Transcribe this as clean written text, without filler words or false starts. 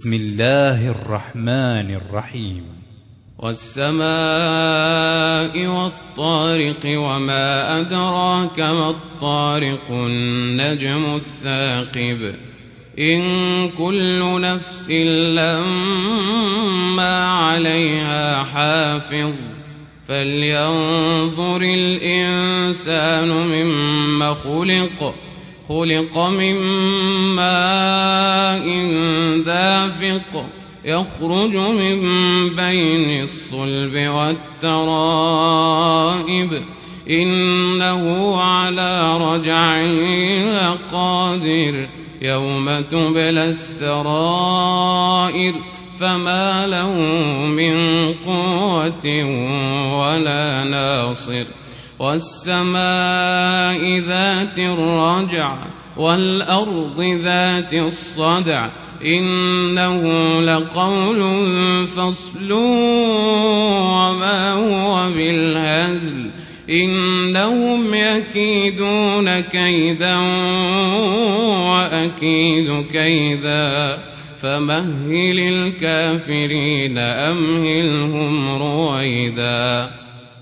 بسم الله الرحمن الرحيم. والسماء والطارق وما أدراك ما الطارق النجم الثاقب إن كل نفس لما عليها حافظ فلينظر الإنسان مما خلق من ماء دافق يخرج من بين الصلب والترائب إنه على رجعه لقادر يوم تبلى السرائر فما له من قوة ولا ناصر والسماء ذات الرجع والأرض ذات الصدع إنه لقول فصل وما هو بالهزل إنهم يكيدون كيدا وأكيد كيدا فمهل الكافرين أمهلهم رويدا.